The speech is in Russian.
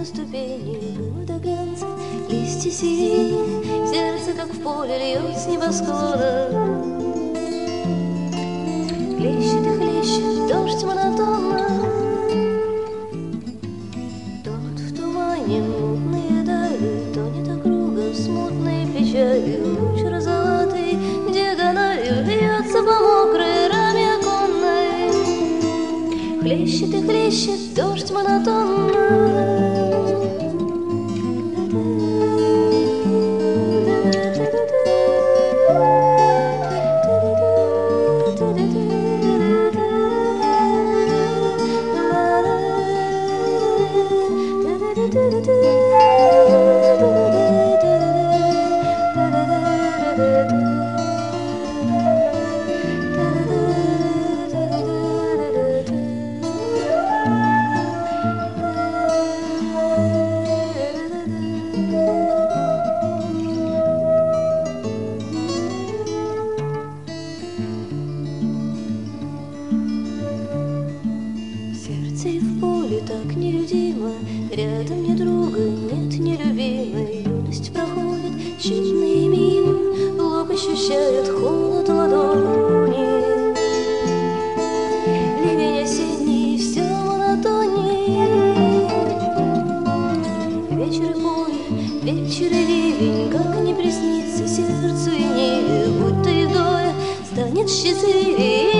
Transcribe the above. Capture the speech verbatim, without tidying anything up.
ступени до глянца, листья сирени, сердце, как в поле, льет с небосклона. Хлещет и хлещет дождь монотонно, тонут в тумане мутные дали, тонет округа смутной печалью. Луч розоватый диагональю бьется по мокрой раме оконной. Хлещет и хлещет дождь монотонно. И в поле так нелюдимо, рядом ни друга, нет ни любимой. Юность проходит тщетно и мимо, лоб ощущает холод ладони. Ливень осенний, все монотоннее. Вечер и поле, вечер и ливень, как не приснится сердцу и небе, будто и горе станет счастливее.